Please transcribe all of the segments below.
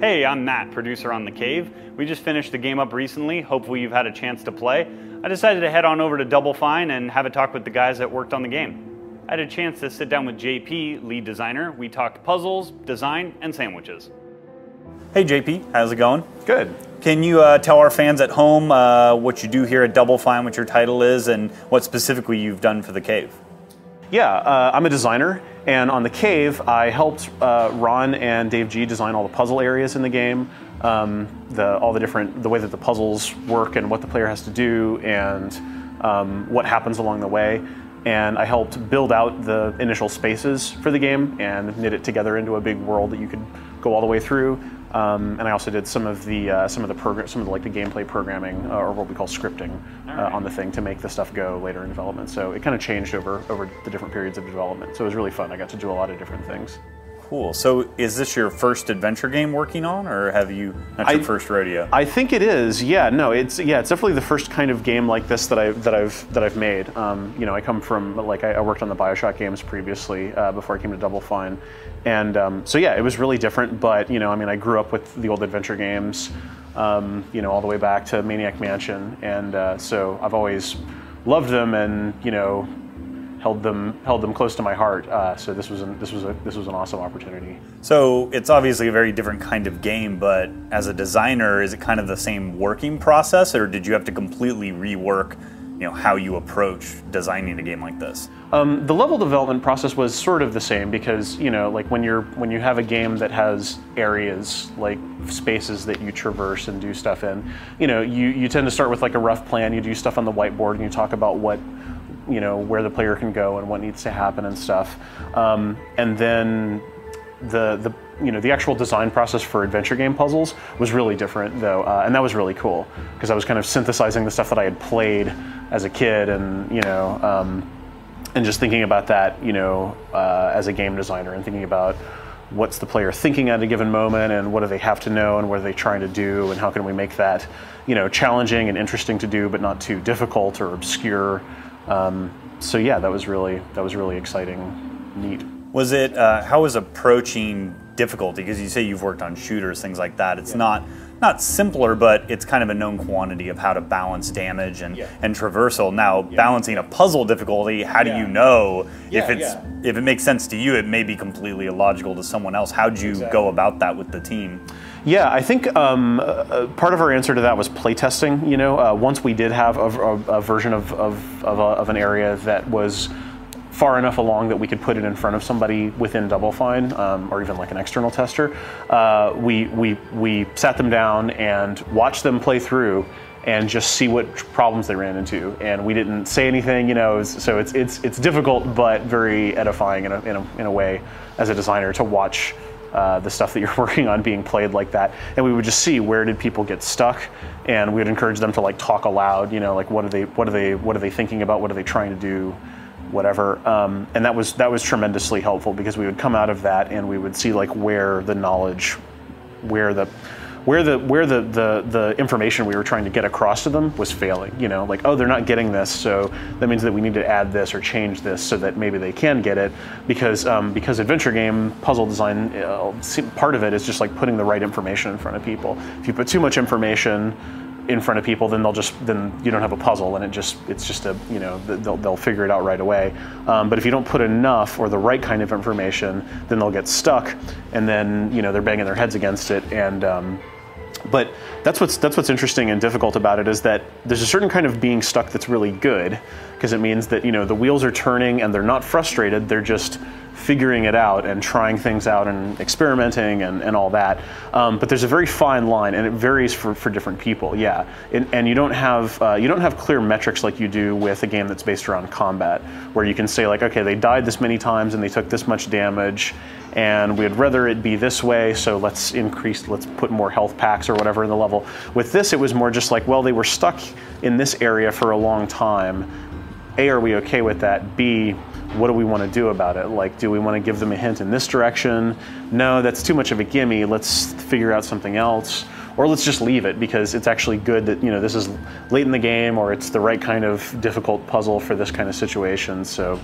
Hey, I'm Matt, producer on The Cave. We just finished the game up recently. Hopefully you've had a chance to play. I decided to head on over to Double Fine and have a talk with the guys that worked on the game. I had a chance to sit down with JP, lead designer. We talked puzzles, design, and sandwiches. Hey JP, how's it going? Good. Can you tell our fans at home what you do here at Double Fine, what your title is, and what specifically you've done for The Cave? Yeah, I'm a designer, and on The Cave, I helped Ron and Dave G design all the puzzle areas in the game, the way that the puzzles work and what the player has to do, and what happens along the way. And I helped build out the initial spaces for the game and knit it together into a big world that you could go all the way through. And I also did some of the gameplay programming, or what we call scripting, on the thing to make the stuff go later in development. So it kind of changed over the different periods of development. So it was really fun. I got to do a lot of different things. Cool. So is this your first adventure game working on, or have you not your first rodeo? I think it is. Yeah. No. It's definitely the first kind of game like this that I've made. I come from I worked on the BioShock games previously before I came to Double Fine, and so yeah, it was really different. But I grew up with the old adventure games, all the way back to Maniac Mansion, and so I've always loved them, and held them close to my heart. So this was an awesome opportunity. So it's obviously a very different kind of game, but as a designer, is it kind of the same working process, or did you have to completely rework, how you approach designing a game like this? The level development process was sort of the same because when you have a game that has areas like spaces that you traverse and do stuff in, you tend to start with like a rough plan. You do stuff on the whiteboard and you talk about what where the player can go and what needs to happen and stuff, and then the actual design process for adventure game puzzles was really different though, and that was really cool because I was kind of synthesizing the stuff that I had played as a kid, and and just thinking about that as a game designer, and thinking about what's the player thinking at a given moment, and what do they have to know, and what are they trying to do, and how can we make that challenging and interesting to do but not too difficult or obscure. So yeah, that was really exciting, neat. Was it, how was approaching difficulty? Because you say you've worked on shooters, things like that. It's not simpler, but it's kind of a known quantity of how to balance damage and traversal. Now, balancing a puzzle difficulty, how do you know if it makes sense to you? It may be completely illogical to someone else. How'd you go about that with the team? Yeah, I think part of our answer to that was playtesting. Once we did have a version of an area that was far enough along that we could put it in front of somebody within Double Fine, or even like an external tester, we sat them down and watched them play through and just see what problems they ran into. And we didn't say anything, so it's difficult but very edifying in a way as a designer to watch the stuff that you're working on being played like that. And we would just see where did people get stuck, and we would encourage them to talk aloud, what are they thinking about, what are they trying to do, whatever. And that was tremendously helpful because we would come out of that and we would see where the knowledge, where the information we were trying to get across to them was failing. Oh, they're not getting this, so that means that we need to add this or change this so that maybe they can get it. Because adventure game puzzle design, part of it is just putting the right information in front of people. If you put too much information in front of people, then you don't have a puzzle, and they'll figure it out right away. But if you don't put enough or the right kind of information, then they'll get stuck, and then they're banging their heads against it. And but that's what's interesting and difficult about it, is that there's a certain kind of being stuck that's really good, because it means that the wheels are turning and they're not frustrated, they're just figuring it out and trying things out and experimenting and all that. But there's a very fine line, and it varies for different people. Yeah, and you don't have clear metrics like you do with a game that's based around combat, where you can say okay, they died this many times and they took this much damage, and we'd rather it be this way, so let's put more health packs or whatever in the level. With this, it was more just well, they were stuck in this area for a long time. A, are we okay with that? B, what do we want to do about it? Do we want to give them a hint in this direction? No, that's too much of a gimme. Let's figure out something else. Or let's just leave it because it's actually good that this is late in the game, or it's the right kind of difficult puzzle for this kind of situation. So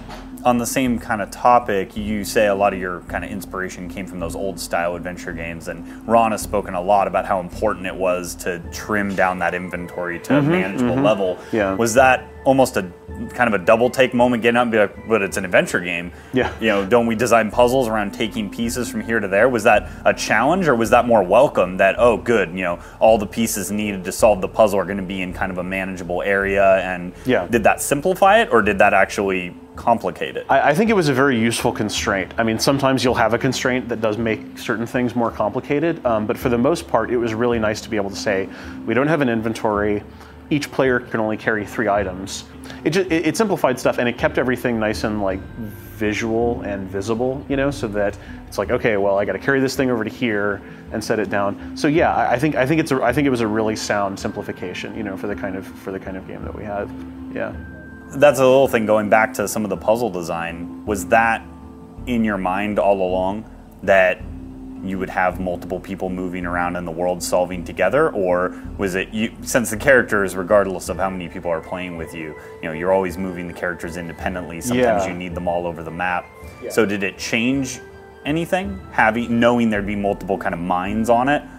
on the same kind of topic, you say a lot of your kind of inspiration came from those old style adventure games, and Ron has spoken a lot about how important it was to trim down that inventory to a manageable level. Yeah. Was that almost a kind of a double take moment, getting up and be like, but it's an adventure game. Yeah. You know, don't we design puzzles around taking pieces from here to there? Was that a challenge, or was that more welcome that, oh, good, you know, all the pieces needed to solve the puzzle are going to be in kind of a manageable area? And did that simplify it, or did that actually complicate it? I think it was a very useful constraint. I mean, sometimes you'll have a constraint that does make certain things more complicated, but for the most part, it was really nice to be able to say, we don't have an inventory, each player can only carry 3 items. It simplified stuff, and it kept everything nice and like visual and visible, you know, so that it's like, okay, well, I got to carry this thing over to here and set it down. So yeah, I think it was a really sound simplification, you know, for the kind of game that we had. Yeah. That's a little thing, going back to some of the puzzle design. Was that in your mind all along, that you would have multiple people moving around in the world solving together, or was it you, since the characters, regardless of how many people are playing with you, you know, you're always moving the characters independently, sometimes you need them all over the map. So did it change anything, knowing there'd be multiple kind of minds on it,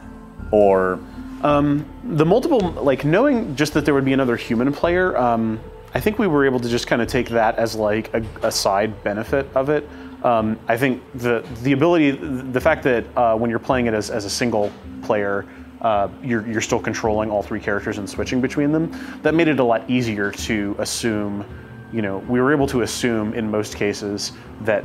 or the multiple, like knowing just that there would be another human player, I think we were able to just kind of take that as like a side benefit of it. I think the ability, the fact that when you're playing it as a single player, you're still controlling all 3 characters and switching between them, that made it a lot easier to assume, you know, we were able to assume in most cases that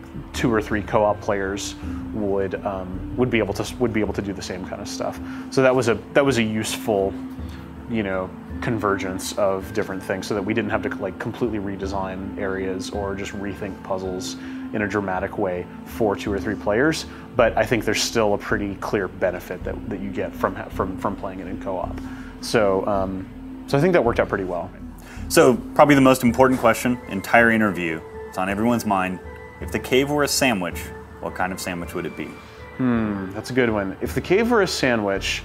2 or 3 co-op players would be able to do the same kind of stuff. So that was a useful, you know, convergence of different things, so that we didn't have to like completely redesign areas or just rethink puzzles in a dramatic way for 2 or 3 players. But I think there's still a pretty clear benefit that you get from playing it in co-op. So I think that worked out pretty well. So probably the most important question, entire interview, it's on everyone's mind. If the cave were a sandwich, what kind of sandwich would it be? That's a good one. If the cave were a sandwich,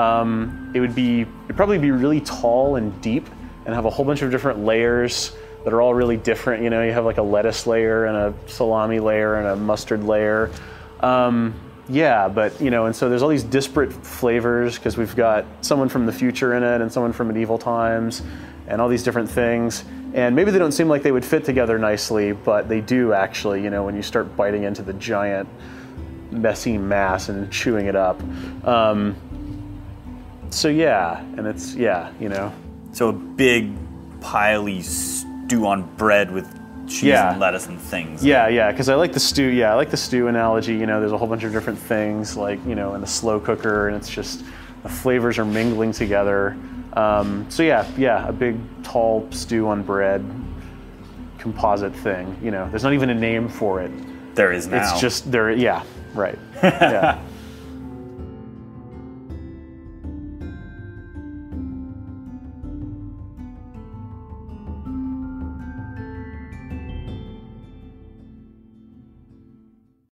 it'd probably be really tall and deep and have a whole bunch of different layers that are all really different. You know, you have like a lettuce layer and a salami layer and a mustard layer. But you know, and so there's all these disparate flavors because we've got someone from the future in it and someone from medieval times and all these different things. And maybe they don't seem like they would fit together nicely, but they do actually, you know, when you start biting into the giant messy mass and chewing it up. So yeah, and it's, you know. So a big, piley stew on bread with cheese and lettuce and things. Yeah, because I like the stew. Yeah, I like the stew analogy. You know, there's a whole bunch of different things, like, you know, in the slow cooker, and it's just the flavors are mingling together. So yeah, a big, tall stew on bread, composite thing. You know, there's not even a name for it. There is now. It's just there. Yeah, right. Yeah.